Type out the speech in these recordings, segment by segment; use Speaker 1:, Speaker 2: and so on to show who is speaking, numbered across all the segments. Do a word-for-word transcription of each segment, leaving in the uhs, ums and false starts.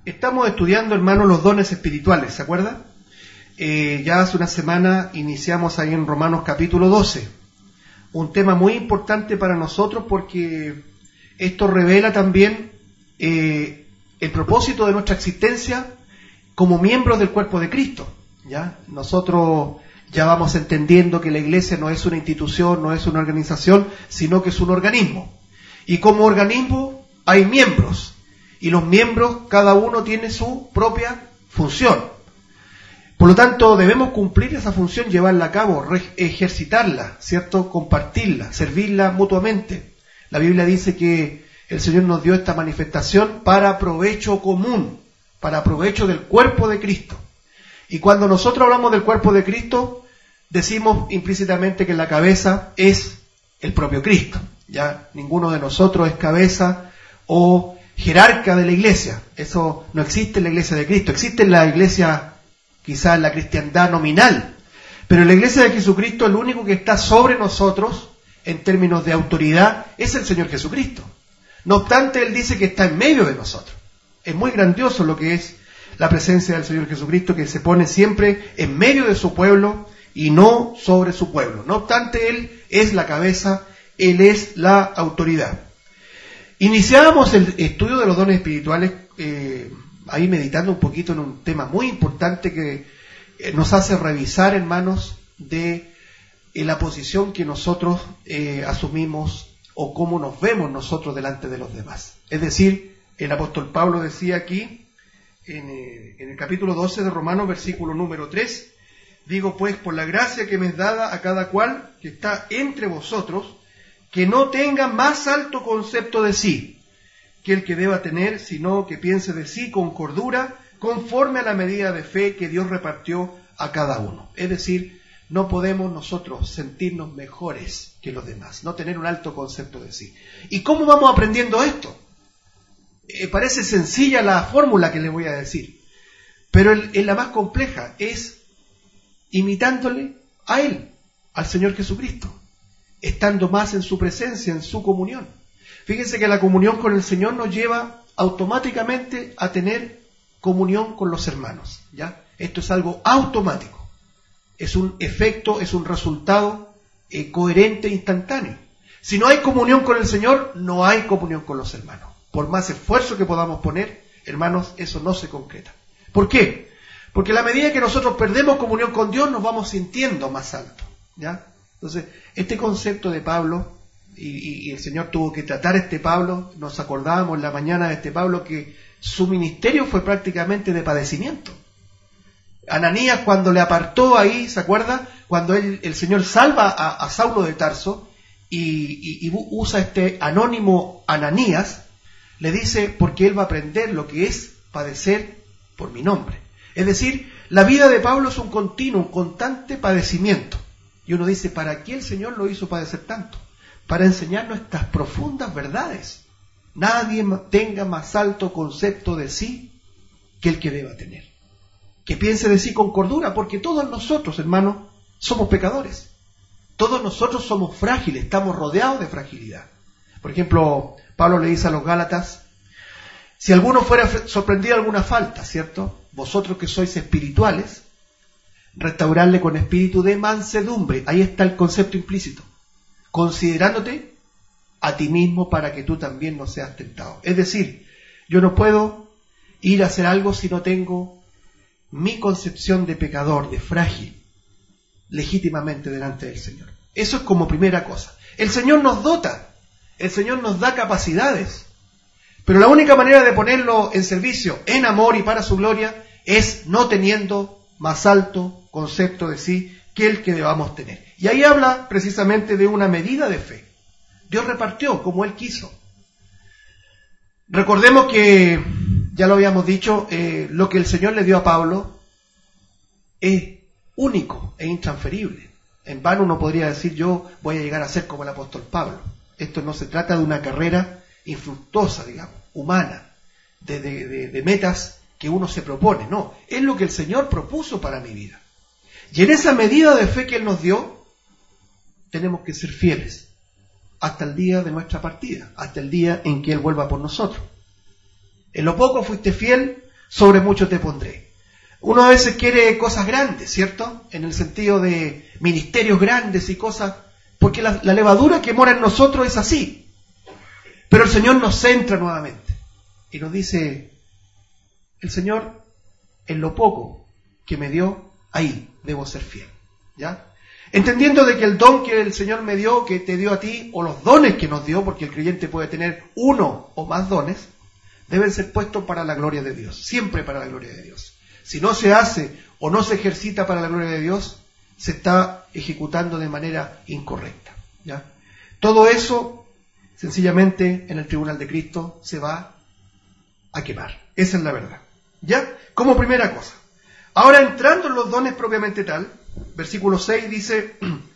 Speaker 1: Estamos estudiando, hermanos, los dones espirituales, ¿se acuerdan? Eh, ya hace una semana iniciamos ahí en Romanos capítulo doce, un tema muy importante para nosotros porque esto revela también eh, el propósito de nuestra existencia como miembros del cuerpo de Cristo. ¿Ya? Nosotros ya vamos entendiendo que la iglesia no es una institución, no es una organización, sino que es un organismo. Y como organismo hay miembros, y los miembros, cada uno tiene su propia función. Por lo tanto, debemos cumplir esa función, llevarla a cabo, ejercitarla, ¿cierto? Compartirla, servirla mutuamente. La Biblia dice que el Señor nos dio esta manifestación para provecho común, para provecho del cuerpo de Cristo. Y cuando nosotros hablamos del cuerpo de Cristo, decimos implícitamente que la cabeza es el propio Cristo. Ya ninguno de nosotros es cabeza o jerarca de la iglesia. Eso no existe en la iglesia de Cristo. Existe en la iglesia, quizás en la cristiandad nominal, pero en la iglesia de Jesucristo el único que está sobre nosotros en términos de autoridad es el Señor Jesucristo. No obstante, Él dice que está en medio de nosotros. Es muy grandioso lo que es la presencia del Señor Jesucristo, que se pone siempre en medio de su pueblo y no sobre su pueblo. No obstante, Él es la cabeza, Él es la autoridad. Iniciábamos el estudio de los dones espirituales, eh, ahí meditando un poquito en un tema muy importante que eh, nos hace revisar, hermanos, de eh, la posición que nosotros eh, asumimos o cómo nos vemos nosotros delante de los demás. Es decir, el apóstol Pablo decía aquí, en, eh, en el capítulo doce de Romanos, versículo número tres, digo pues, por la gracia que me es dada a cada cual que está entre vosotros, que no tenga más alto concepto de sí que el que deba tener, sino que piense de sí con cordura, conforme a la medida de fe que Dios repartió a cada uno. Es decir, no podemos nosotros sentirnos mejores que los demás, no tener un alto concepto de sí. ¿Y cómo vamos aprendiendo esto? Eh, parece sencilla la fórmula que les voy a decir, pero es la más compleja, es imitándole a Él, al Señor Jesucristo, estando más en su presencia, en su comunión. Fíjense que la comunión con el Señor nos lleva automáticamente a tener comunión con los hermanos, ¿ya? Esto es algo automático, es un efecto, es un resultado eh, coherente, instantáneo. Si no hay comunión con el Señor, no hay comunión con los hermanos. Por más esfuerzo que podamos poner, hermanos, eso no se concreta. ¿Por qué? Porque a la medida que nosotros perdemos comunión con Dios, nos vamos sintiendo más alto, ¿ya? Entonces, este concepto de Pablo, y, y, y el Señor tuvo que tratar a este Pablo, nos acordábamos en la mañana de este Pablo que su ministerio fue prácticamente de padecimiento. Ananías, cuando le apartó ahí, ¿se acuerda? Cuando él, el Señor salva a, a Saulo de Tarso y, y, y usa este anónimo Ananías, le dice, porque él va a aprender lo que es padecer por mi nombre. Es decir, la vida de Pablo es un continuo, un constante padecimiento. Y uno dice, ¿para qué el Señor lo hizo padecer tanto? Para enseñarnos estas profundas verdades. Nadie tenga más alto concepto de sí que el que deba tener. Que piense de sí con cordura, porque todos nosotros, hermanos, somos pecadores. Todos nosotros somos frágiles, estamos rodeados de fragilidad. Por ejemplo, Pablo le dice a los Gálatas, si alguno fuera sorprendido de alguna falta, ¿cierto? Vosotros que sois espirituales, restaurarle con espíritu de mansedumbre. Ahí está el concepto implícito. Considerándote a ti mismo para que tú también no seas tentado. Es decir, yo no puedo ir a hacer algo si no tengo mi concepción de pecador, de frágil, legítimamente delante del Señor. Eso es como primera cosa. El Señor nos dota, el Señor nos da capacidades, pero la única manera de ponerlo en servicio, en amor y para su gloria, es no teniendo más alto concepto de sí que el que debamos tener. Y ahí habla precisamente de una medida de fe. Dios repartió como Él quiso. Recordemos que, ya lo habíamos dicho, eh, lo que el Señor le dio a Pablo es único e intransferible. En vano uno podría decir, yo voy a llegar a ser como el apóstol Pablo. Esto no se trata de una carrera infructuosa, digamos, humana, de, de, de, de metas que uno se propone. No, es lo que el Señor propuso para mi vida. Y en esa medida de fe que Él nos dio, tenemos que ser fieles hasta el día de nuestra partida, hasta el día en que Él vuelva por nosotros. En lo poco fuiste fiel, sobre mucho te pondré. Uno a veces quiere cosas grandes, ¿cierto? En el sentido de ministerios grandes y cosas, porque la, la levadura que mora en nosotros es así. Pero el Señor nos centra nuevamente y nos dice, el Señor, en lo poco que me dio, ahí debo ser fiel, ¿ya? Entendiendo de que el don que el Señor me dio, que te dio a ti, o los dones que nos dio, porque el creyente puede tener uno o más dones, deben ser puestos para la gloria de Dios, siempre para la gloria de Dios. Si no se hace o no se ejercita para la gloria de Dios, se está ejecutando de manera incorrecta, ¿ya? Todo eso, sencillamente, en el tribunal de Cristo se va a quemar. Esa es la verdad, ¿ya? Como primera cosa. Ahora, entrando en los dones propiamente tal, versículo seis dice,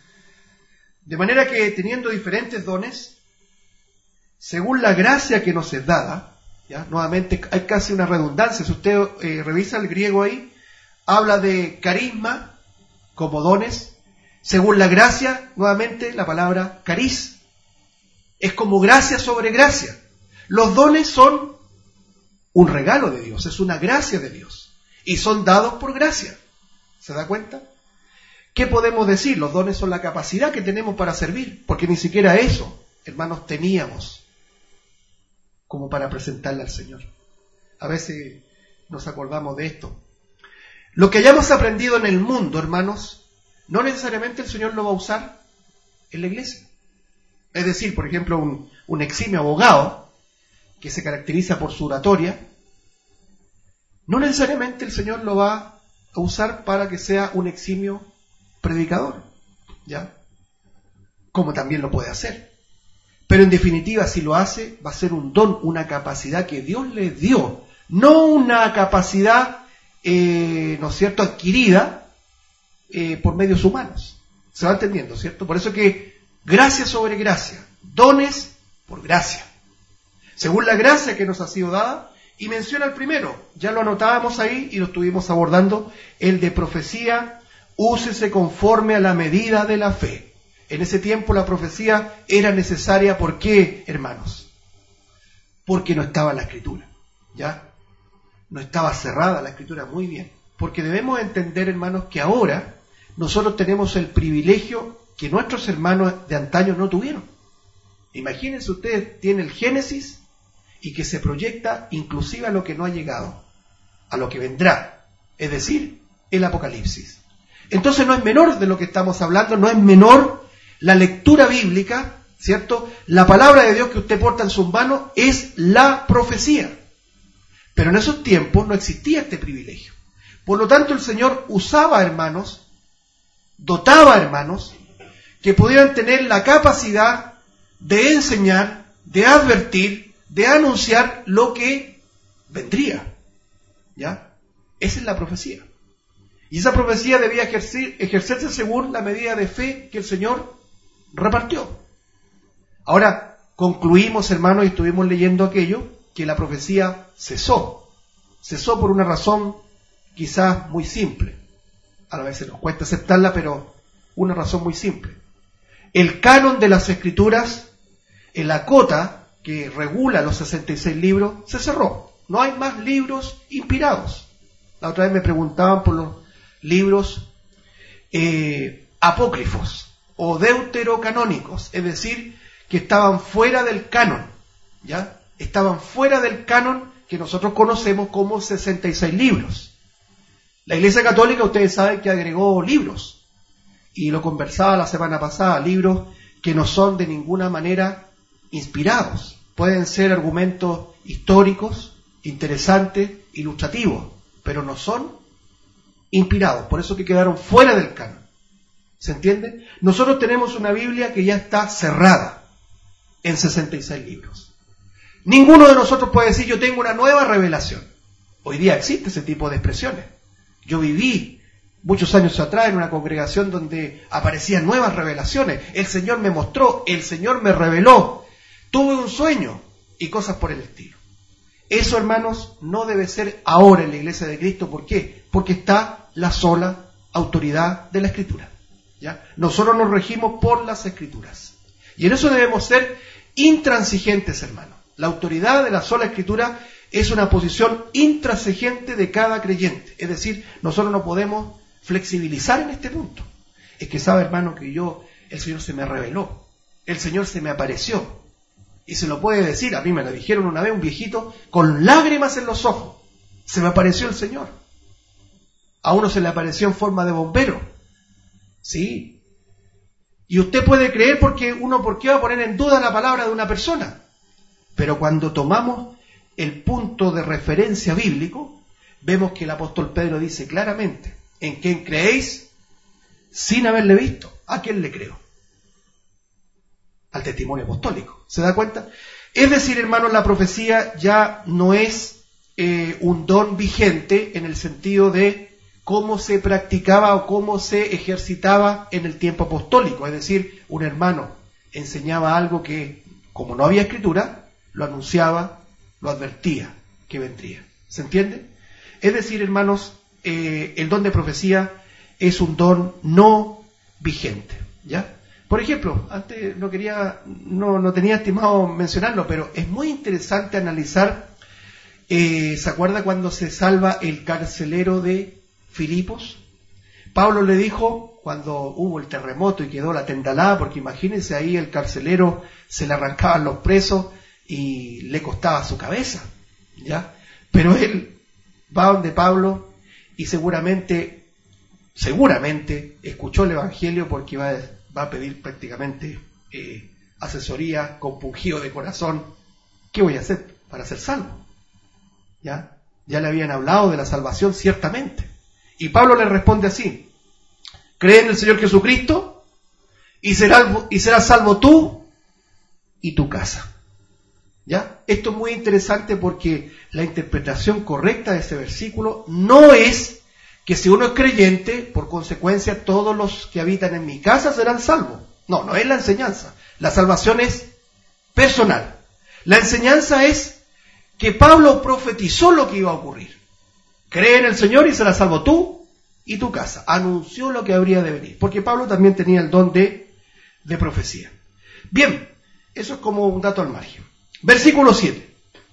Speaker 1: de manera que teniendo diferentes dones, según la gracia que nos es dada, ¿ya? Nuevamente hay casi una redundancia, si usted eh, revisa el griego ahí, habla de carisma como dones, según la gracia, nuevamente la palabra cariz, es como gracia sobre gracia. Los dones son un regalo de Dios, es una gracia de Dios, y son dados por gracia. ¿Se da cuenta? ¿Qué podemos decir? Los dones son la capacidad que tenemos para servir, porque ni siquiera eso, hermanos, teníamos como para presentarle al Señor. A veces nos acordamos de esto. Lo que hayamos aprendido en el mundo, hermanos, no necesariamente el Señor lo va a usar en la iglesia. Es decir, por ejemplo, un, un eximio abogado que se caracteriza por su oratoria, no necesariamente el Señor lo va a usar para que sea un eximio predicador, ¿ya? Como también lo puede hacer. Pero en definitiva, si lo hace, va a ser un don, una capacidad que Dios le dio, no una capacidad, eh, ¿no es cierto?, adquirida eh, por medios humanos. ¿Se va entendiendo, cierto? Por eso que gracia sobre gracia, dones por gracia, según la gracia que nos ha sido dada. Y menciona el primero, ya lo anotábamos ahí y lo estuvimos abordando, el de profecía, úsese conforme a la medida de la fe. En ese tiempo la profecía era necesaria, ¿por qué, hermanos? Porque no estaba en la Escritura, ¿ya? No estaba cerrada la Escritura, muy bien. Porque debemos entender, hermanos, que ahora nosotros tenemos el privilegio que nuestros hermanos de antaño no tuvieron. Imagínense ustedes, tiene el Génesis y que se proyecta inclusive a lo que no ha llegado, a lo que vendrá, es decir, el Apocalipsis. Entonces no es menor de lo que estamos hablando, no es menor la lectura bíblica, ¿cierto? La palabra de Dios que usted porta en sus manos es la profecía. Pero en esos tiempos no existía este privilegio. Por lo tanto, el Señor usaba hermanos, dotaba hermanos, que pudieran tener la capacidad de enseñar, de advertir, de anunciar lo que vendría, ¿ya? Esa es la profecía. Y esa profecía debía ejercer, ejercerse según la medida de fe que el Señor repartió. Ahora, concluimos, hermanos, y estuvimos leyendo aquello, que la profecía cesó. Cesó por una razón quizás muy simple. A veces nos cuesta aceptarla, pero una razón muy simple. El canon de las Escrituras, en la cota que regula los sesenta y seis libros, se cerró. No hay más libros inspirados. La otra vez me preguntaban por los libros eh, apócrifos o deuterocanónicos, es decir, que estaban fuera del canon, ¿ya? Estaban fuera del canon que nosotros conocemos como sesenta y seis libros. La Iglesia Católica, ustedes saben que agregó libros, y lo conversaba la semana pasada, libros que no son de ninguna manera inspirados. Pueden ser argumentos históricos, interesantes, ilustrativos, pero no son inspirados, por eso que quedaron fuera del canon. ¿Se entiende? Nosotros tenemos una Biblia que ya está cerrada en sesenta y seis libros. Ninguno de nosotros puede decir yo tengo una nueva revelación. Hoy día existe ese tipo de expresiones. Yo viví muchos años atrás en una congregación donde aparecían nuevas revelaciones. El Señor me mostró, el Señor me reveló, tuve un sueño y cosas por el estilo. Eso, hermanos, no debe ser ahora en la Iglesia de Cristo. ¿Por qué? Porque está la sola autoridad de la Escritura, ¿ya? Nosotros nos regimos por las Escrituras. Y en eso debemos ser intransigentes, hermanos. La autoridad de la sola Escritura es una posición intransigente de cada creyente. Es decir, nosotros no podemos flexibilizar en este punto. Es que sabe, hermano, que yo, el Señor se me reveló, el Señor se me apareció. Y se lo puede decir, a mí me lo dijeron una vez un viejito con lágrimas en los ojos. Se me apareció el Señor. A uno se le apareció en forma de bombero. Sí. Y usted puede creer porque uno, ¿por qué va a poner en duda la palabra de una persona? Pero cuando tomamos el punto de referencia bíblico, vemos que el apóstol Pedro dice claramente, ¿en quién creéis? Sin haberle visto. ¿A quién le creo? Al testimonio apostólico. ¿Se da cuenta? Es decir, hermanos, la profecía ya no es eh, un don vigente en el sentido de cómo se practicaba o cómo se ejercitaba en el tiempo apostólico. Es decir, un hermano enseñaba algo que, como no había escritura, lo anunciaba, lo advertía que vendría. ¿Se entiende? Es decir, hermanos, eh, el don de profecía es un don no vigente. ¿Ya? Por ejemplo, antes no quería, no, no tenía estimado mencionarlo, pero es muy interesante analizar, eh, ¿se acuerda cuando se salva el carcelero de Filipos? Pablo le dijo, cuando hubo el terremoto y quedó la tendalada, porque imagínense ahí el carcelero se le arrancaban los presos y le costaba su cabeza, ¿ya? Pero él va donde Pablo y seguramente, seguramente escuchó el Evangelio porque va a va a pedir prácticamente eh, asesoría, compungido de corazón. ¿Qué voy a hacer para ser salvo? ¿Ya? Ya le habían hablado de la salvación ciertamente. Y Pablo le responde así: cree en el Señor Jesucristo y serás, y serás salvo tú y tu casa. ¿Ya? Esto es muy interesante porque la interpretación correcta de este versículo no es que si uno es creyente, por consecuencia todos los que habitan en mi casa serán salvos. No, no es la enseñanza. La salvación es personal. La enseñanza es que Pablo profetizó lo que iba a ocurrir. Cree en el Señor y serás salvo tú y tu casa. Anunció lo que habría de venir. Porque Pablo también tenía el don de, de profecía. Bien, eso es como un dato al margen. Versículo siete.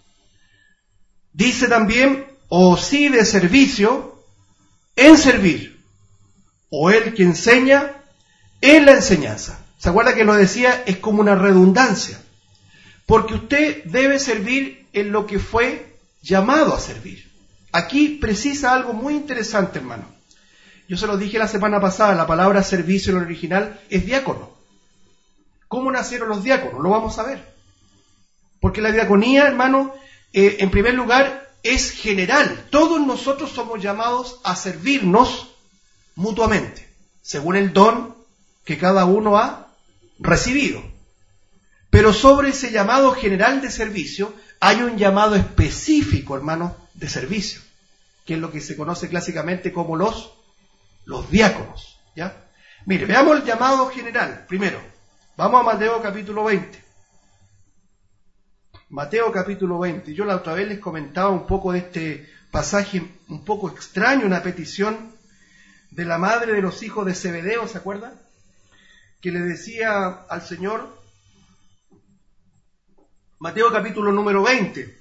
Speaker 1: Dice también, o sí de servicio en servir, o el que enseña en la enseñanza. ¿Se acuerda que lo decía? Es como una redundancia, porque usted debe servir en lo que fue llamado a servir. Aquí precisa algo muy interesante, hermano. Yo se lo dije la semana pasada, la palabra servicio en el original es diácono. ¿Cómo nacieron los diáconos? Lo vamos a ver. Porque la diaconía, hermano, eh, en primer lugar, es general. Todos nosotros somos llamados a servirnos mutuamente, según el don que cada uno ha recibido. Pero sobre ese llamado general de servicio, hay un llamado específico, hermano, de servicio, que es lo que se conoce clásicamente como los, los diáconos. ¿Ya? Mire, veamos el llamado general. Primero, vamos a Mateo capítulo veinte. Mateo capítulo veinte. Yo la otra vez les comentaba un poco de este pasaje un poco extraño, una petición de la madre de los hijos de Zebedeo, ¿se acuerdan? Que le decía al Señor, Mateo capítulo número veinte,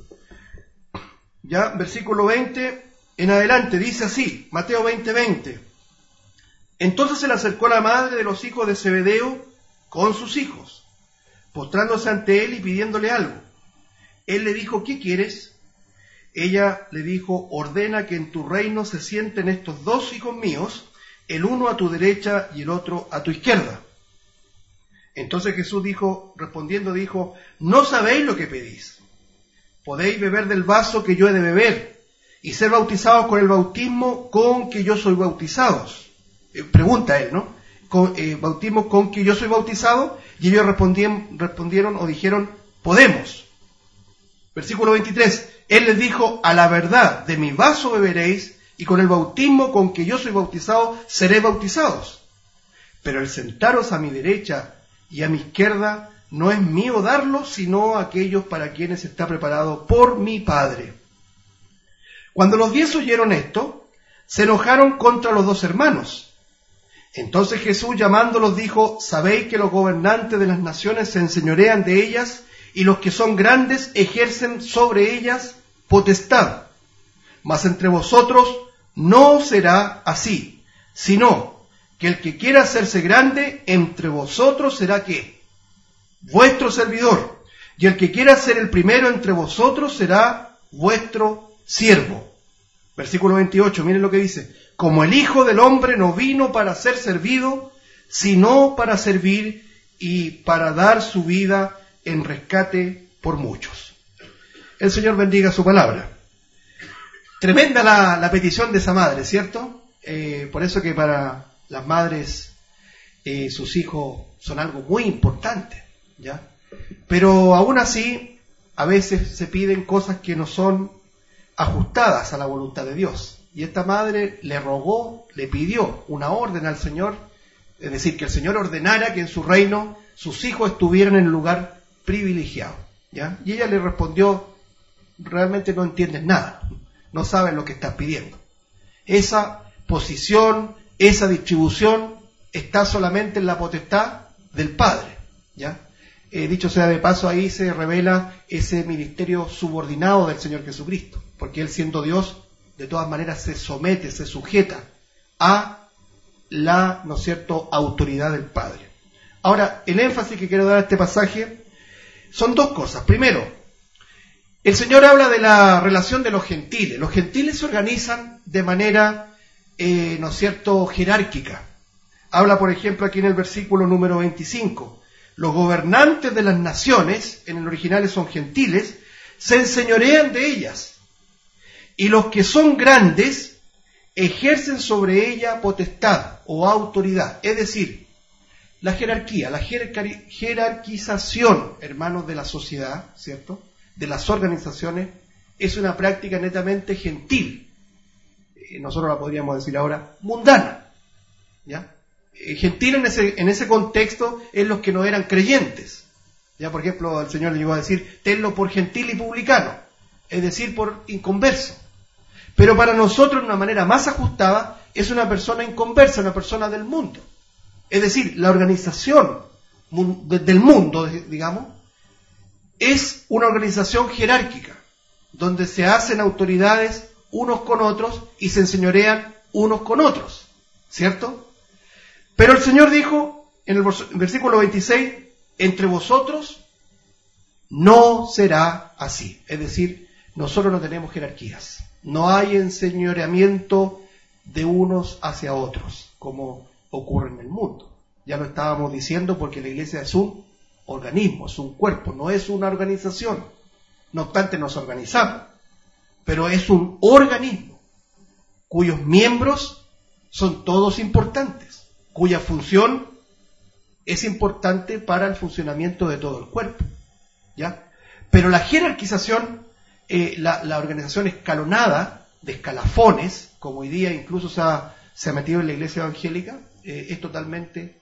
Speaker 1: ya, versículo veinte en adelante, dice así, Mateo veinte, veinte. Entonces se le acercó la madre de los hijos de Zebedeo con sus hijos, postrándose ante él y pidiéndole algo. Él le dijo, ¿qué quieres? Ella le dijo, ordena que en tu reino se sienten estos dos hijos míos, el uno a tu derecha y el otro a tu izquierda. Entonces Jesús dijo, respondiendo dijo, no sabéis lo que pedís. Podéis beber del vaso que yo he de beber y ser bautizados con el bautismo con que yo soy bautizados. Eh, pregunta él, ¿no? Con, eh, bautismo con que yo soy bautizado, y ellos respondieron, respondieron o dijeron, podemos. Versículo veintitrés, él les dijo, a la verdad, de mi vaso beberéis, y con el bautismo con que yo soy bautizado, seréis bautizados. Pero el sentaros a mi derecha y a mi izquierda, no es mío darlo, sino a aquellos para quienes está preparado por mi Padre. Cuando los diez oyeron esto, se enojaron contra los dos hermanos. Entonces Jesús, llamándolos, dijo, ¿sabéis que los gobernantes de las naciones se enseñorean de ellas, y los que son grandes ejercen sobre ellas? potestad. Mas entre vosotros no será así, sino que el que quiera hacerse grande entre vosotros será ¿qué? Vuestro servidor. Y el que quiera ser el primero entre vosotros será vuestro siervo. Versículo veintiocho, miren lo que dice. Como el Hijo del Hombre no vino para ser servido, sino para servir y para dar su vida en rescate por muchos. El Señor bendiga su palabra. Tremenda la, la petición de esa madre, ¿cierto? Eh, por eso que para las madres eh, sus hijos son algo muy importante, ¿ya? Pero aún así, a veces se piden cosas que no son ajustadas a la voluntad de Dios. Y esta madre le rogó, le pidió una orden al Señor, es decir, que el Señor ordenara que en su reino sus hijos estuvieran en el lugar privilegiado, ¿ya? Y ella le respondió, realmente no entiendes nada, no sabes lo que estás pidiendo. Esa posición, esa distribución está solamente en la potestad del Padre, ¿ya? Eh, dicho sea de paso, ahí se revela ese ministerio subordinado del Señor Jesucristo, porque Él, siendo Dios, de todas maneras se somete, se sujeta a la, ¿no es cierto?, autoridad del Padre. Ahora, el énfasis que quiero dar a este pasaje son dos cosas. Primero, el Señor habla de la relación de los gentiles. Los gentiles se organizan de manera, eh, ¿no es cierto?, jerárquica. Habla, por ejemplo, aquí en el versículo número veinticinco. Los gobernantes de las naciones, en el original son gentiles, se enseñorean de ellas. Y los que son grandes ejercen sobre ella potestad o autoridad. Es decir, la jerarquía, la jerarqui- jerarquización, hermanos, de la sociedad, ¿cierto?, de las organizaciones, es una práctica netamente gentil. Eh, nosotros la podríamos decir ahora mundana, ¿ya? Eh, gentil en ese, en ese contexto es los que no eran creyentes. Ya, por ejemplo, el Señor le llegó a decir, tenlo por gentil y publicano, es decir, por inconverso. Pero para nosotros, de una manera más ajustada, es una persona inconversa, una persona del mundo. Es decir, la organización del mundo, digamos, es una organización jerárquica, donde se hacen autoridades unos con otros y se enseñorean unos con otros, ¿cierto? Pero el Señor dijo en el versículo veintiséis, entre vosotros no será así. Es decir, nosotros no tenemos jerarquías. No hay enseñoreamiento de unos hacia otros, como ocurre en el mundo. Ya lo estábamos diciendo, porque la iglesia es un organismo, es un cuerpo, no es una organización. No obstante, nos organizamos, pero es un organismo cuyos miembros son todos importantes, cuya función es importante para el funcionamiento de todo el cuerpo, ¿ya? Pero la jerarquización, eh, la, la organización escalonada de escalafones, como hoy día incluso se ha, se ha metido en la iglesia evangélica, eh, es totalmente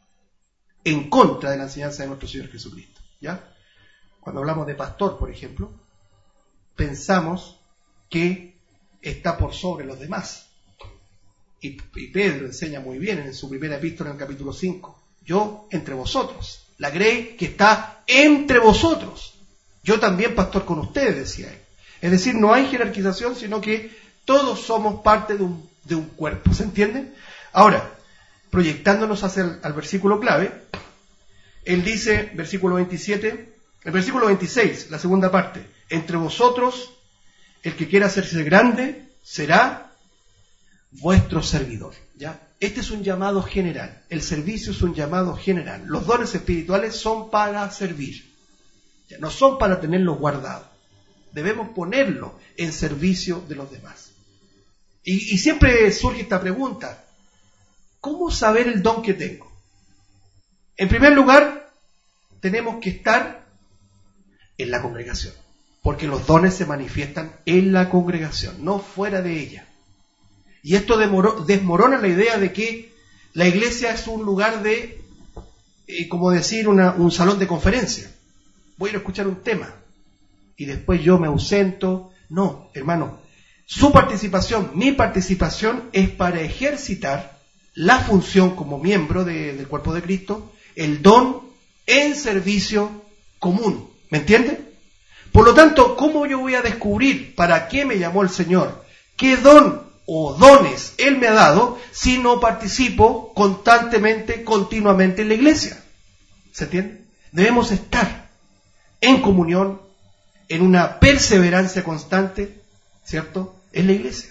Speaker 1: en contra de la enseñanza de nuestro Señor Jesucristo, ¿ya? Cuando hablamos de pastor, por ejemplo, pensamos que está por sobre los demás. Y, y Pedro enseña muy bien en su primera epístola, en el capítulo cinco. Yo entre vosotros. La grey que está entre vosotros. Yo también pastor con ustedes, decía él. Es decir, no hay jerarquización, sino que todos somos parte de un, de un cuerpo. ¿Se entiende? Ahora, proyectándonos hacia el al versículo clave, él dice, versículo veintisiete, el versículo veintiséis, la segunda parte, entre vosotros, el que quiera hacerse grande, será vuestro servidor, ¿ya? Este es un llamado general, el servicio es un llamado general. Los dones espirituales son para servir, ¿ya? No son para tenerlos guardados. Debemos ponerlos en servicio de los demás. Y, y siempre surge esta pregunta, ¿cómo saber el don que tengo? En primer lugar, tenemos que estar en la congregación, porque los dones se manifiestan en la congregación, no fuera de ella. Y esto desmorona la idea de que la iglesia es un lugar de, eh, como decir, una, un salón de conferencia. Voy a ir a escuchar un tema y después yo me ausento. No, hermano, su participación, mi participación es para ejercitar la función como miembro de, del cuerpo de Cristo, el don en servicio común. ¿Me entiende? Por lo tanto, ¿cómo yo voy a descubrir para qué me llamó el Señor? ¿Qué don o dones Él me ha dado si no participo constantemente, continuamente en la iglesia? ¿Se entiende? Debemos estar en comunión, en una perseverancia constante, ¿cierto?, en la iglesia.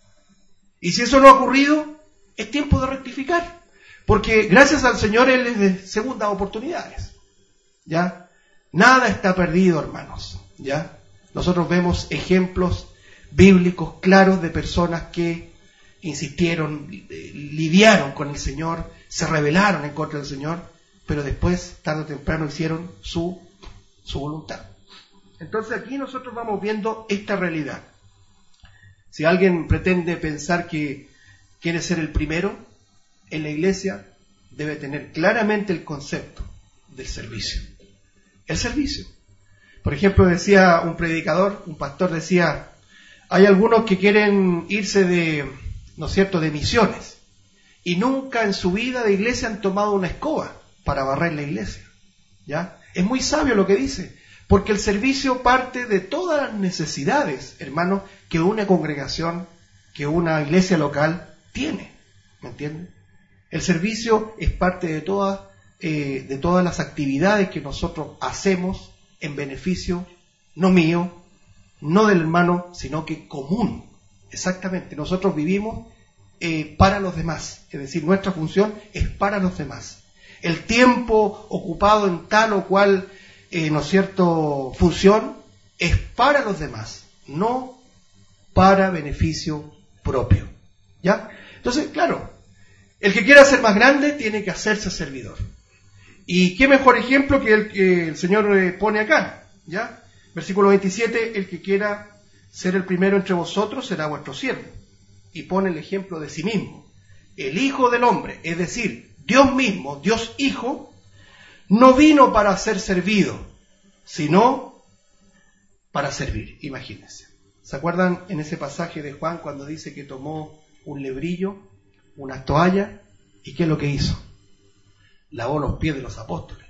Speaker 1: Y si eso no ha ocurrido, es tiempo de rectificar, porque gracias al Señor Él es de segundas oportunidades, ¿ya? Nada está perdido, hermanos, ¿ya? Nosotros vemos ejemplos bíblicos claros de personas que insistieron, lidiaron con el Señor, se rebelaron en contra del Señor, pero después, tarde o temprano, hicieron su, su voluntad. Entonces aquí nosotros vamos viendo esta realidad. Si alguien pretende pensar que quiere ser el primero en la iglesia, debe tener claramente el concepto del servicio. El servicio. Por ejemplo, decía un predicador, un pastor decía, hay algunos que quieren irse de, ¿no es cierto?, de misiones, y nunca en su vida de iglesia han tomado una escoba para barrer la iglesia, ¿ya? Es muy sabio lo que dice, porque el servicio parte de todas las necesidades, hermanos, que una congregación, que una iglesia local tiene, ¿me entienden? El servicio es parte de todas, eh, de todas las actividades que nosotros hacemos en beneficio, no mío, no del hermano, sino que común. Exactamente, nosotros vivimos eh, para los demás, es decir, nuestra función es para los demás. El tiempo ocupado en tal o cual, eh, ¿no es cierto?, función, es para los demás, no para beneficio propio, ¿ya? Entonces, claro, el que quiera ser más grande tiene que hacerse servidor. ¿Y qué mejor ejemplo que el que el Señor eh, pone acá, ¿ya? Versículo veintisiete, el que quiera ser el primero entre vosotros será vuestro siervo. Y pone el ejemplo de sí mismo. El Hijo del Hombre, es decir, Dios mismo, Dios Hijo, no vino para ser servido, sino para servir. Imagínense. ¿Se acuerdan en ese pasaje de Juan cuando dice que tomó un lebrillo, una toalla, y qué es lo que hizo? Lavó los pies de los apóstoles.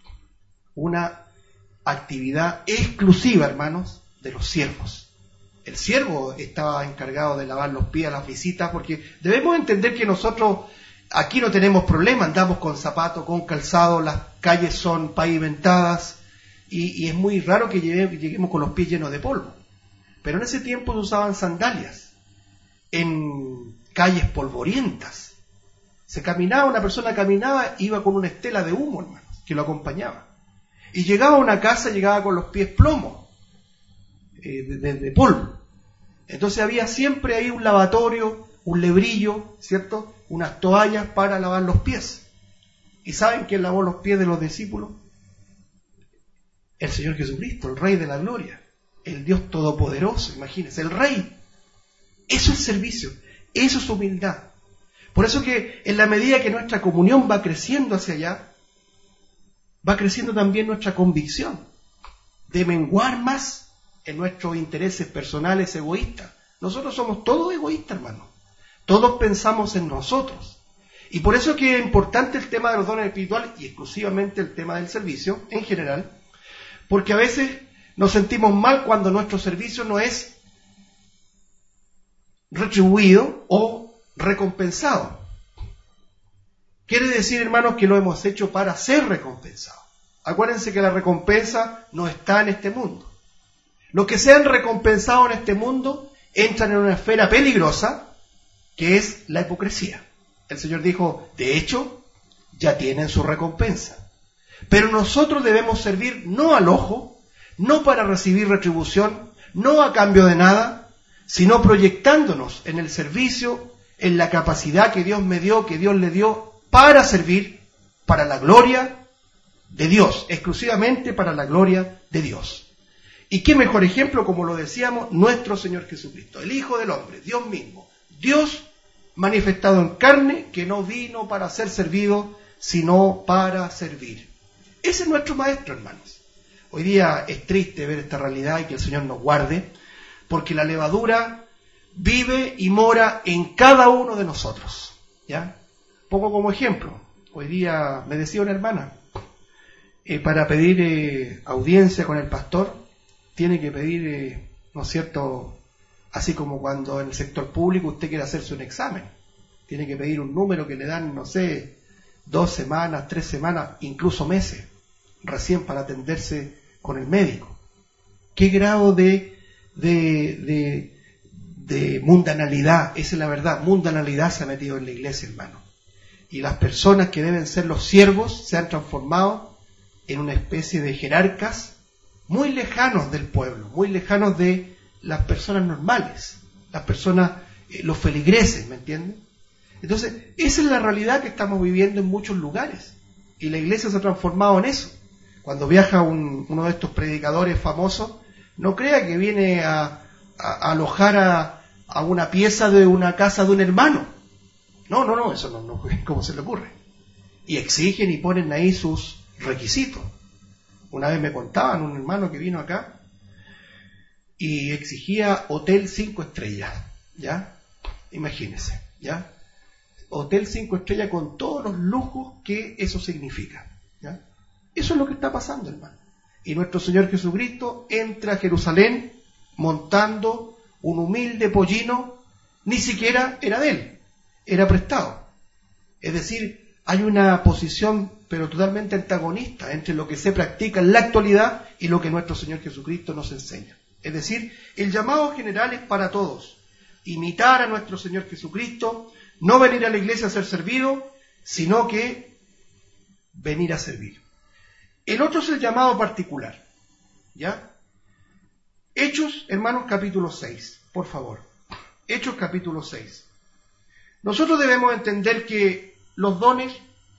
Speaker 1: Una actividad exclusiva, hermanos, de los siervos. El siervo estaba encargado de lavar los pies a las visitas, porque debemos entender que nosotros aquí no tenemos problema, andamos con zapatos, con calzado, las calles son pavimentadas y, y es muy raro que lleguemos, lleguemos con los pies llenos de polvo. Pero en ese tiempo se usaban sandalias en calles polvorientas. Se caminaba, una persona caminaba, iba con una estela de humo, hermanos, que lo acompañaba. Y llegaba a una casa, llegaba con los pies plomos, eh, de, de, de polvo. Entonces había siempre ahí un lavatorio, un lebrillo, ¿cierto?, unas toallas para lavar los pies. ¿Y saben quién lavó los pies de los discípulos? El Señor Jesucristo, el Rey de la Gloria, el Dios Todopoderoso, imagínense, el Rey. Eso es servicio, eso es humildad. Por eso que en la medida que nuestra comunión va creciendo hacia allá, va creciendo también nuestra convicción de menguar más en nuestros intereses personales egoístas. Nosotros somos todos egoístas, hermano. Todos pensamos en nosotros. Y por eso es que es importante el tema de los dones espirituales y exclusivamente el tema del servicio en general, porque a veces nos sentimos mal cuando nuestro servicio no es retribuido o recompensado. Quiere decir, hermanos, que lo hemos hecho para ser recompensados. Acuérdense que la recompensa no está en este mundo. Los que sean recompensados en este mundo entran en una esfera peligrosa, que es la hipocresía. El Señor dijo, de hecho, ya tienen su recompensa. Pero nosotros debemos servir no al ojo, no para recibir retribución, no a cambio de nada, sino proyectándonos en el servicio, en la capacidad que Dios me dio, que Dios le dio, para servir, para la gloria de Dios, exclusivamente para la gloria de Dios. Y qué mejor ejemplo, como lo decíamos, nuestro Señor Jesucristo, el Hijo del Hombre, Dios mismo, Dios manifestado en carne, que no vino para ser servido, sino para servir. Ese es nuestro Maestro, hermanos. Hoy día es triste ver esta realidad y que el Señor nos guarde, porque la levadura vive y mora en cada uno de nosotros, ¿ya? Pongo como ejemplo, hoy día me decía una hermana, eh, para pedir eh, audiencia con el pastor, tiene que pedir, eh, ¿no es cierto?, así como cuando en el sector público usted quiere hacerse un examen, tiene que pedir un número que le dan, no sé, dos semanas, tres semanas, incluso meses, recién para atenderse con el médico. ¿Qué grado de, de, de, de mundanalidad? Esa es la verdad, mundanalidad se ha metido en la iglesia, hermano. Y las personas que deben ser los siervos se han transformado en una especie de jerarcas muy lejanos del pueblo, muy lejanos de las personas normales, las personas, eh, los feligreses, ¿me entienden? Entonces, esa es la realidad que estamos viviendo en muchos lugares. Y la iglesia se ha transformado en eso. Cuando viaja un, uno de estos predicadores famosos, no crea que viene a, a, a alojar a, a una pieza de una casa de un hermano. No, no, no, eso no, no, ¿cómo se le ocurre? Y exigen y ponen ahí sus requisitos. Una vez me contaban un hermano que vino acá y exigía hotel cinco estrellas, ¿ya? Imagínense, ¿ya? Hotel cinco estrellas con todos los lujos que eso significa, ¿ya? Eso es lo que está pasando, hermano. Y nuestro Señor Jesucristo entra a Jerusalén montando un humilde pollino, ni siquiera era de él, era prestado. Es decir, hay una posición pero totalmente antagonista entre lo que se practica en la actualidad y lo que nuestro Señor Jesucristo nos enseña. Es decir, el llamado general es para todos: imitar a nuestro Señor Jesucristo, no venir a la iglesia a ser servido, sino que venir a servir. El otro es el llamado particular, ¿ya? Hechos, hermanos, capítulo seis, por favor. Hechos, capítulo seis. Nosotros debemos entender que los dones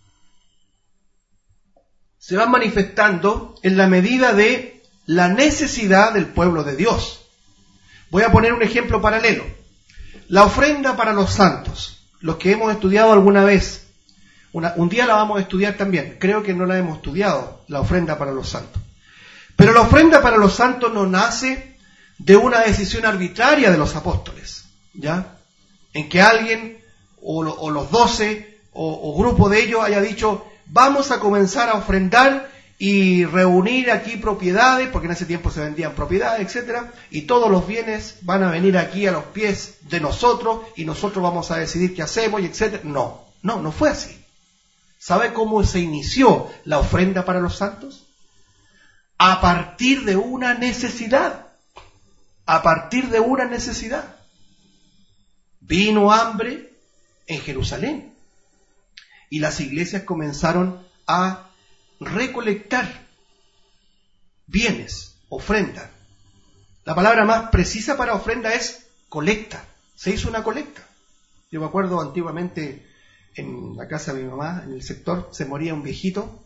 Speaker 1: se van manifestando en la medida de la necesidad del pueblo de Dios. Voy a poner un ejemplo paralelo. La ofrenda para los santos, los que hemos estudiado alguna vez, una, un día la vamos a estudiar también, creo que no la hemos estudiado, la ofrenda para los santos. Pero la ofrenda para los santos no nace de una decisión arbitraria de los apóstoles, ¿ya? En que alguien, o, lo, o los doce, o, o grupo de ellos haya dicho: vamos a comenzar a ofrendar y reunir aquí propiedades, porque en ese tiempo se vendían propiedades, etcétera, y todos los bienes van a venir aquí a los pies de nosotros, y nosotros vamos a decidir qué hacemos, y etcétera. No, no, no fue así. ¿Sabe cómo se inició la ofrenda para los santos? A partir de una necesidad. A partir de una necesidad. Vino hambre en Jerusalén. Y las iglesias comenzaron a recolectar bienes, ofrenda. La palabra más precisa para ofrenda es colecta. Se hizo una colecta. Yo me acuerdo antiguamente en la casa de mi mamá, en el sector, se moría un viejito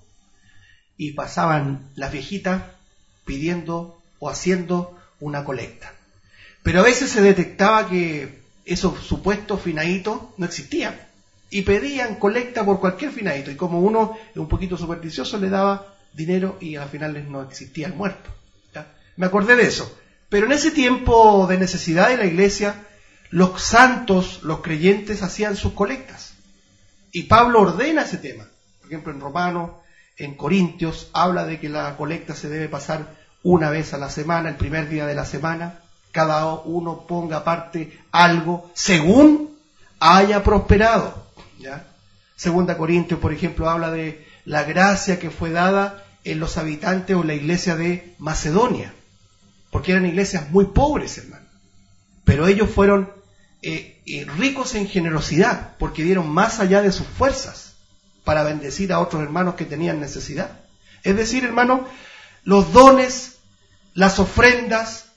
Speaker 1: y pasaban las viejitas pidiendo o haciendo una colecta. Pero a veces se detectaba que esos supuestos finaditos no existían. Y pedían colecta por cualquier finadito, y como uno es un poquito supersticioso le daba dinero y al final no existía el muerto, ¿ya? Me acordé de eso. Pero en ese tiempo de necesidad de la iglesia, los santos, los creyentes hacían sus colectas. Y Pablo ordena ese tema. Por ejemplo, en Romanos, en Corintios, habla de que la colecta se debe pasar una vez a la semana, el primer día de la semana. Cada uno ponga aparte algo según haya prosperado. ¿Ya? Segunda Corintios, por ejemplo, habla de la gracia que fue dada en los habitantes o en la iglesia de Macedonia, porque eran iglesias muy pobres, hermano, pero ellos fueron eh, eh, ricos en generosidad, porque dieron más allá de sus fuerzas para bendecir a otros hermanos que tenían necesidad. Es decir, hermano, los dones, las ofrendas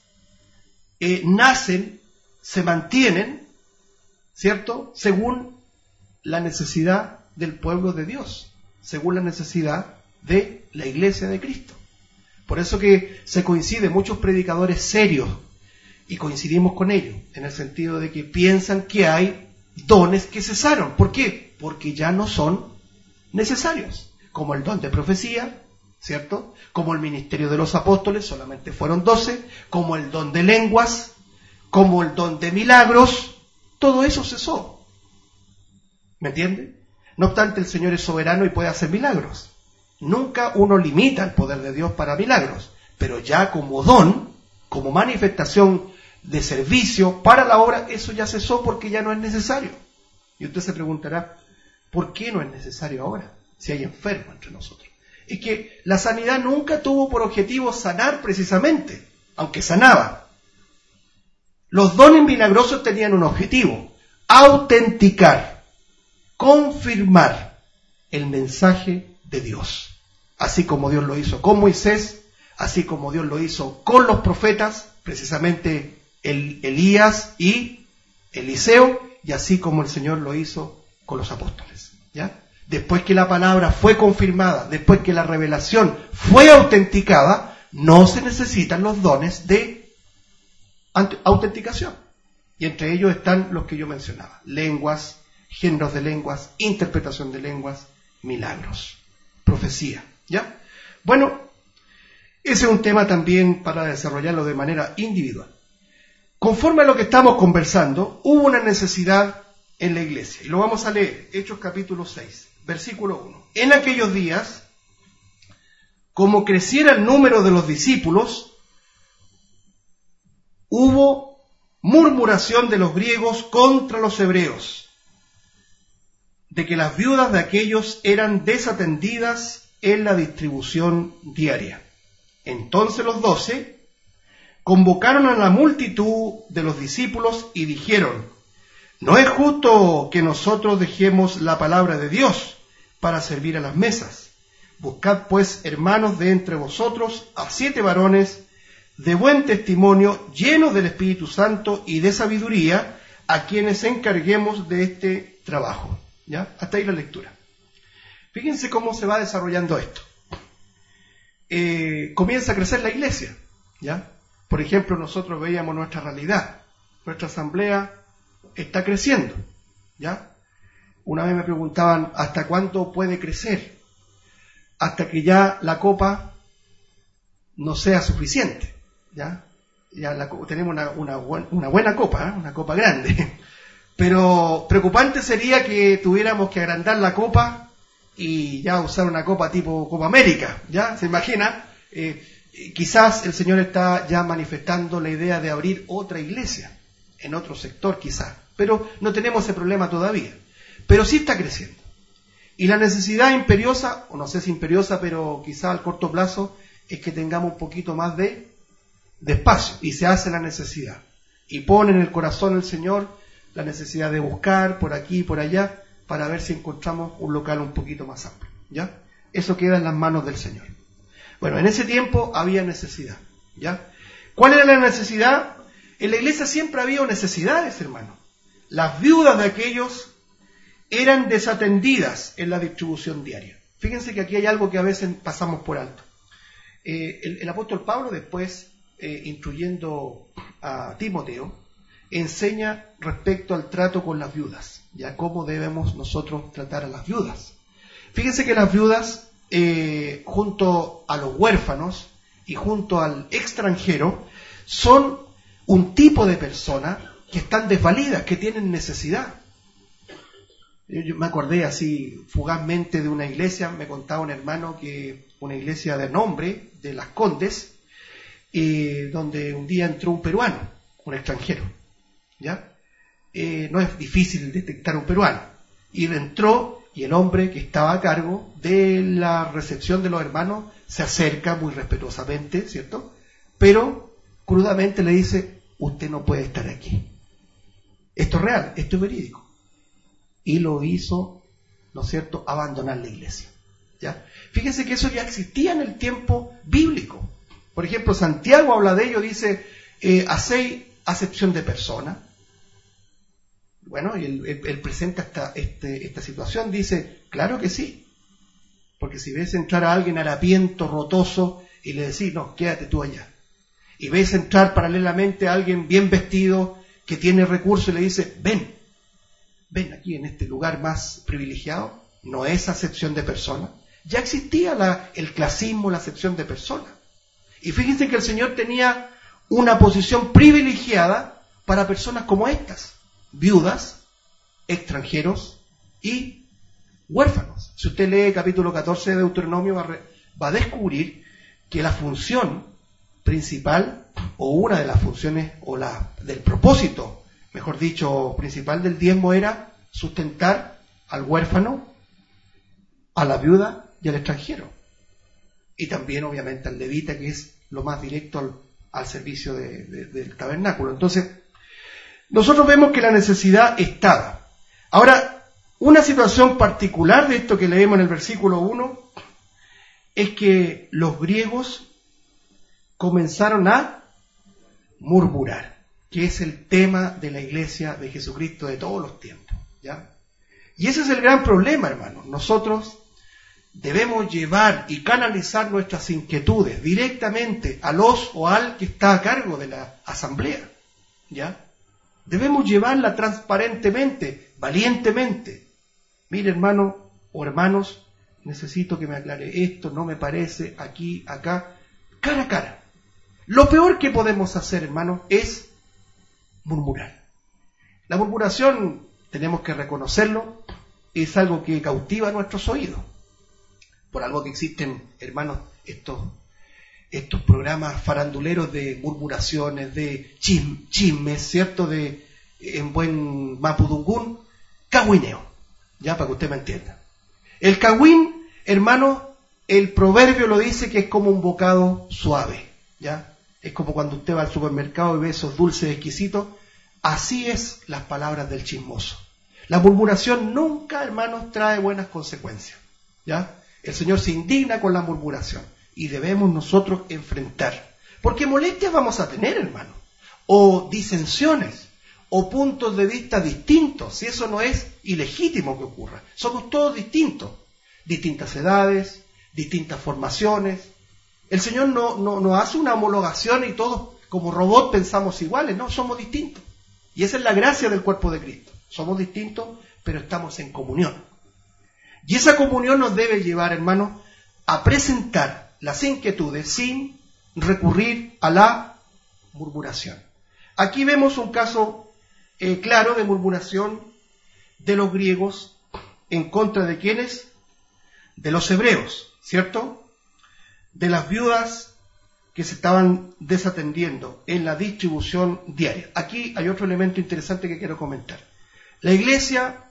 Speaker 1: eh, nacen, se mantienen, ¿cierto?, según la necesidad del pueblo de Dios, según la necesidad de la iglesia de Cristo. Por eso que se coincide muchos predicadores serios, y coincidimos con ellos, en el sentido de que piensan que hay dones que cesaron. ¿Por qué? Porque ya no son necesarios, como el don de profecía, ¿cierto? Como el ministerio de los apóstoles, solamente fueron doce, como el don de lenguas, como el don de milagros, todo eso cesó. ¿Me entiende? No obstante, el Señor es soberano y puede hacer milagros. Nunca uno limita el poder de Dios para milagros, pero ya como don, como manifestación de servicio para la obra, eso ya cesó porque ya no es necesario. Y usted se preguntará, ¿por qué no es necesario ahora? Si hay enfermos entre nosotros. Es que la sanidad nunca tuvo por objetivo sanar precisamente, aunque sanaba. Los dones milagrosos tenían un objetivo: autenticar, confirmar el mensaje de Dios. Así como Dios lo hizo con Moisés, así como Dios lo hizo con los profetas, precisamente el Elías y Eliseo, y así como el Señor lo hizo con los apóstoles. ¿Ya? Después que la palabra fue confirmada, después que la revelación fue autenticada, no se necesitan los dones de autenticación. Y entre ellos están los que yo mencionaba: lenguas, géneros de lenguas, interpretación de lenguas, milagros, profecía. ¿Ya? Bueno, ese es un tema también para desarrollarlo de manera individual. Conforme a lo que estamos conversando, hubo una necesidad en la iglesia. Y lo vamos a leer, Hechos capítulo seis, versículo uno. En aquellos días, como creciera el número de los discípulos, hubo murmuración de los griegos contra los hebreos, de que las viudas de aquellos eran desatendidas en la distribución diaria. Entonces los doce convocaron a la multitud de los discípulos y dijeron: no es justo que nosotros dejemos la palabra de Dios para servir a las mesas. Buscad pues, hermanos, de entre vosotros a siete varones de buen testimonio, llenos del Espíritu Santo y de sabiduría, a quienes encarguemos de este trabajo. ¿Ya? Hasta ahí la lectura. Fíjense cómo se va desarrollando esto. Eh, comienza a crecer la iglesia. ¿Ya? Por ejemplo, nosotros veíamos nuestra realidad. Nuestra asamblea está creciendo. ¿Ya? Una vez me preguntaban, ¿hasta cuánto puede crecer? Hasta que ya la copa no sea suficiente. ¿Ya? Ya la, tenemos una, una, una buena copa, ¿eh? Una copa grande. Pero preocupante sería que tuviéramos que agrandar la copa y ya usar una copa tipo Copa América. ¿Ya? ¿Se imagina? Eh, quizás el Señor está ya manifestando la idea de abrir otra iglesia, en otro sector quizás, pero no tenemos ese problema todavía. Pero sí está creciendo. Y la necesidad imperiosa, o no sé si imperiosa, pero quizás al corto plazo, es que tengamos un poquito más de, de espacio, y se hace la necesidad. Y pone en el corazón el Señor la necesidad de buscar por aquí y por allá, para ver si encontramos un local un poquito más amplio. ¿Ya? Eso queda en las manos del Señor. Bueno, en ese tiempo había necesidad. ¿Ya? ¿Cuál era la necesidad? En la iglesia siempre había necesidades, hermano. Las viudas de aquellos eran desatendidas en la distribución diaria. Fíjense que aquí hay algo que a veces pasamos por alto. Eh, el, el apóstol Pablo, después, eh, instruyendo a Timoteo, enseña respecto al trato con las viudas, ya cómo debemos nosotros tratar a las viudas. Fíjense que las viudas, eh, junto a los huérfanos y junto al extranjero, son un tipo de persona que están desvalidas, que tienen necesidad. Yo, yo me acordé así fugazmente de una iglesia, me contaba un hermano que una iglesia de nombre, de Las Condes, eh, donde un día entró un peruano, un extranjero. ¿Ya? Eh, no es difícil detectar un peruano. Y entró, y el hombre que estaba a cargo de la recepción de los hermanos se acerca muy respetuosamente, ¿cierto? Pero crudamente le dice: usted no puede estar aquí. Esto es real, esto es verídico. Y lo hizo, ¿no es cierto?, abandonar la iglesia. ¿Ya? Fíjense que eso ya existía en el tiempo bíblico. Por ejemplo, Santiago habla de ello, dice: eh, hacéis acepción de persona. Bueno, y él, él, él presenta esta, este, esta situación, dice: claro que sí, porque si ves entrar a alguien harapiento, rotoso, y le decís: no, quédate tú allá, y ves entrar paralelamente a alguien bien vestido, que tiene recursos, y le dice: ven, ven aquí en este lugar más privilegiado, no es acepción de persona. Ya existía la, el clasismo, la acepción de persona. Y fíjense que el Señor tenía una posición privilegiada para personas como estas: viudas, extranjeros y huérfanos. Si usted lee capítulo catorce de Deuteronomio, va a, re, va a descubrir que la función principal o una de las funciones, o la del propósito, mejor dicho, principal del diezmo era sustentar al huérfano, a la viuda y al extranjero. Y también, obviamente, al levita, que es lo más directo al, al servicio de, de, del tabernáculo. Entonces, nosotros vemos que la necesidad estaba. Ahora, una situación particular de esto que leemos en el versículo uno es que los griegos comenzaron a murmurar, que es el tema de la iglesia de Jesucristo de todos los tiempos, ¿ya? Y ese es el gran problema, hermanos. Nosotros debemos llevar y canalizar nuestras inquietudes directamente a los o al que está a cargo de la asamblea, ¿ya? Debemos llevarla transparentemente, valientemente. Mire, hermano o hermanos, necesito que me aclare esto, no me parece, aquí, acá, cara a cara. Lo peor que podemos hacer, hermano, es murmurar. La murmuración, tenemos que reconocerlo, es algo que cautiva nuestros oídos. Por algo que existen, hermanos, estos, estos programas faranduleros de murmuraciones, de chism, chismes, ¿cierto? De, en buen mapudungún, cagüineo, ya para que usted me entienda. El cagüín, hermano, el proverbio lo dice que es como un bocado suave, ¿ya? Es como cuando usted va al supermercado y ve esos dulces exquisitos. Así es las palabras del chismoso. La murmuración nunca, hermanos, trae buenas consecuencias, ¿ya? El Señor se indigna con la murmuración y debemos nosotros enfrentar. Porque molestias vamos a tener, hermano, o disensiones, o puntos de vista distintos, si eso no es ilegítimo que ocurra. Somos todos distintos, distintas edades, distintas formaciones. El Señor no, no, no hace una homologación y todos como robots pensamos iguales, no, somos distintos. Y esa es la gracia del cuerpo de Cristo. Somos distintos, pero estamos en comunión. Y esa comunión nos debe llevar, hermanos, a presentar las inquietudes sin recurrir a la murmuración. Aquí vemos un caso eh, claro de murmuración de los griegos en contra de ¿quiénes? De los hebreos, ¿cierto? De las viudas que se estaban desatendiendo en la distribución diaria. Aquí hay otro elemento interesante que quiero comentar. La iglesia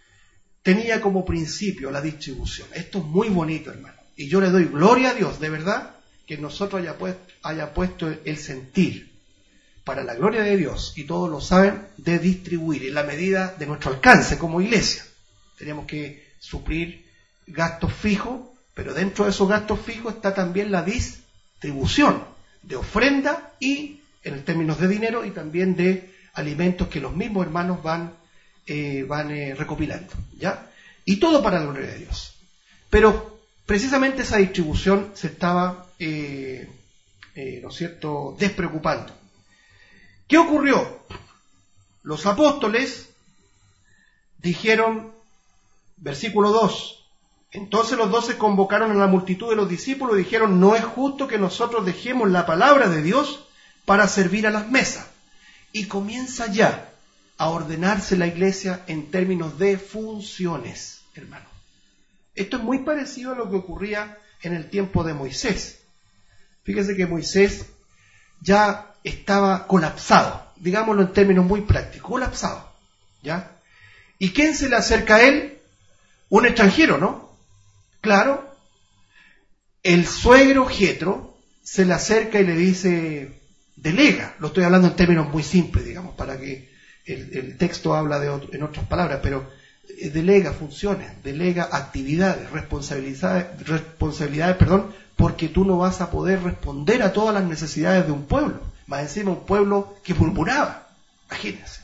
Speaker 1: tenía como principio la distribución. Esto es muy bonito, hermano. Y yo le doy gloria a Dios, de verdad, que en nosotros haya puesto, haya puesto el sentir para la gloria de Dios, y todos lo saben, de distribuir en la medida de nuestro alcance como iglesia. Tenemos que suplir gastos fijos, pero dentro de esos gastos fijos está también la distribución de ofrenda y, en términos de dinero, y también de alimentos que los mismos hermanos van Eh, van eh, recopilando, ¿ya? Y todo para la gloria de Dios. Pero precisamente esa distribución se estaba, eh, eh, ¿no es cierto?, despreocupando. ¿Qué ocurrió? Los apóstoles dijeron, versículo dos, entonces los doce convocaron a la multitud de los discípulos y dijeron, no es justo que nosotros dejemos la palabra de Dios para servir a las mesas. Y comienza ya a ordenarse la iglesia en términos de funciones, hermano. Esto es muy parecido a lo que ocurría en el tiempo de Moisés. Fíjese que Moisés ya estaba colapsado, digámoslo en términos muy prácticos, colapsado, ¿ya? ¿Y quién se le acerca a él? Un extranjero, ¿no? Claro, el suegro Jetro se le acerca y le dice, delega, lo estoy hablando en términos muy simples, digamos, para que El, el texto habla de otro, en otras palabras, pero delega funciones, delega actividades, responsabilidades, responsabilidades, perdón, porque tú no vas a poder responder a todas las necesidades de un pueblo, más encima un pueblo que murmuraba, imagínense.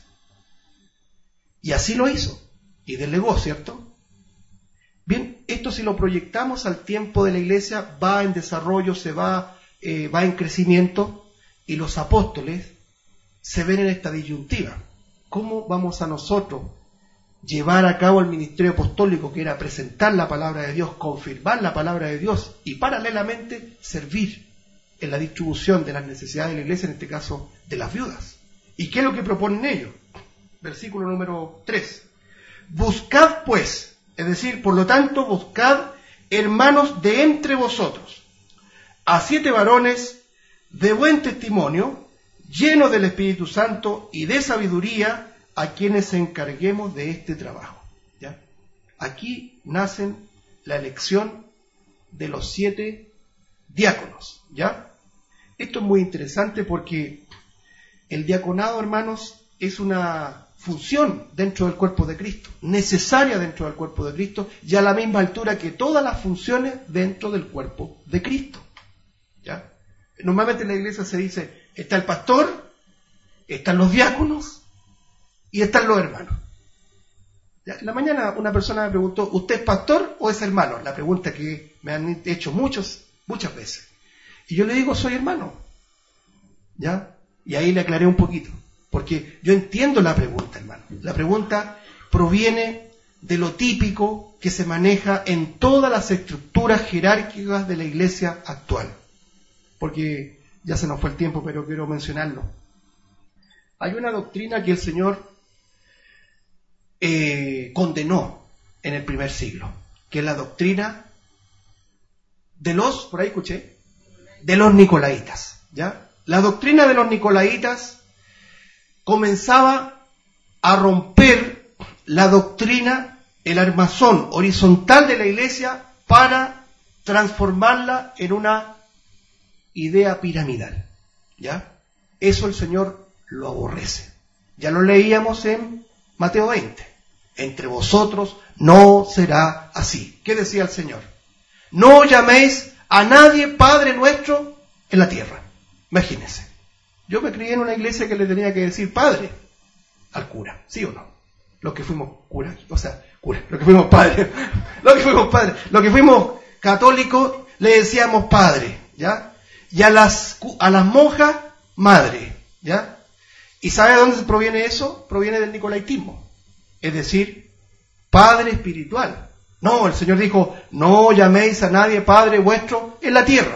Speaker 1: Y así lo hizo, y delegó, ¿cierto? Bien, esto si lo proyectamos al tiempo de la iglesia, va en desarrollo, se va, eh, va en crecimiento, y los apóstoles se ven en esta disyuntiva. ¿Cómo vamos a nosotros llevar a cabo el ministerio apostólico, que era presentar la palabra de Dios, confirmar la palabra de Dios y paralelamente servir en la distribución de las necesidades de la iglesia, en este caso de las viudas? ¿Y qué es lo que proponen ellos? Versículo número tres. Buscad pues, es decir, por lo tanto, buscad hermanos de entre vosotros, a siete varones de buen testimonio, llenos del Espíritu Santo y de sabiduría, a quienes encarguemos de este trabajo. ¿Ya? Aquí nacen la elección de los siete diáconos. ¿Ya? Esto es muy interesante porque el diaconado, hermanos, es una función dentro del cuerpo de Cristo, necesaria dentro del cuerpo de Cristo, y a la misma altura que todas las funciones dentro del cuerpo de Cristo. ¿Ya? Normalmente en la iglesia se dice, está el pastor, están los diáconos y están los hermanos. ¿Ya? En la mañana una persona me preguntó, ¿usted es pastor o es hermano? La pregunta que me han hecho muchos, muchas veces. Y yo le digo, soy hermano. ¿Ya? Y ahí le aclaré un poquito. Porque yo entiendo la pregunta, hermano. La pregunta proviene de lo típico que se maneja en todas las estructuras jerárquicas de la iglesia actual. Porque ya se nos fue el tiempo, pero quiero mencionarlo. Hay una doctrina que el Señor eh, condenó en el primer siglo, que es la doctrina de los, por ahí escuché, de los nicolaitas. ¿Ya? La doctrina de los nicolaitas comenzaba a romper la doctrina, el armazón horizontal de la iglesia para transformarla en una idea piramidal. ¿Ya? Eso el Señor lo aborrece. Ya lo leíamos en Mateo veinte. Entre vosotros no será así. ¿Qué decía el Señor? No llaméis a nadie Padre nuestro en la tierra. Imagínense. Yo me crié en una iglesia que le tenía que decir padre al cura, ¿sí o no? Los que fuimos curas, o sea, cura, los que fuimos padres, los que fuimos padres, los que fuimos católicos le decíamos padre, ¿ya? Y a las, a las monjas, madre, ¿ya? ¿Y sabe de dónde proviene eso? Proviene del nicolaitismo, es decir, padre espiritual. No, el Señor dijo, no llaméis a nadie padre vuestro en la tierra.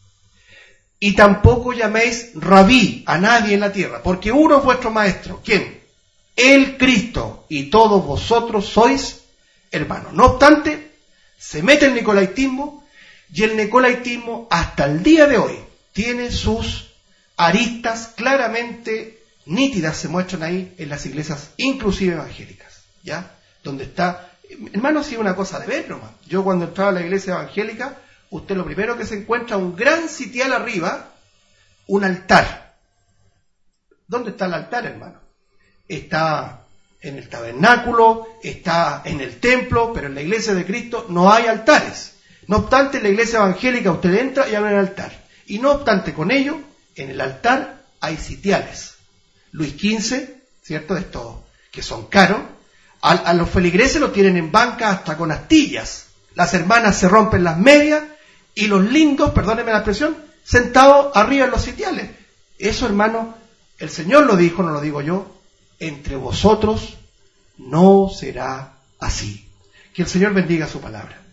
Speaker 1: Y tampoco llaméis rabí a nadie en la tierra, porque uno es vuestro maestro. ¿Quién? El Cristo, y todos vosotros sois hermanos. No obstante, se mete el nicolaitismo, y el nicolaitismo hasta el día de hoy tiene sus aristas claramente nítidas, se muestran ahí en las iglesias, inclusive evangélicas. ¿Ya? Donde está, hermano, sí, una cosa de ver nomás. Yo cuando entraba a la iglesia evangélica, usted lo primero que se encuentra, un gran sitial arriba, un altar. ¿Dónde está el altar, hermano? Está en el tabernáculo, está en el templo, pero en la iglesia de Cristo no hay altares. No obstante, en la iglesia evangélica usted entra y abre el altar. Y no obstante con ello, en el altar hay sitiales. Luis quince, ¿cierto? De estos que son caros. A, a los feligreses lo tienen en banca hasta con astillas. Las hermanas se rompen las medias y los lindos, perdónenme la expresión, sentados arriba en los sitiales. Eso, hermano, el Señor lo dijo, no lo digo yo, entre vosotros no será así. Que el Señor bendiga su palabra.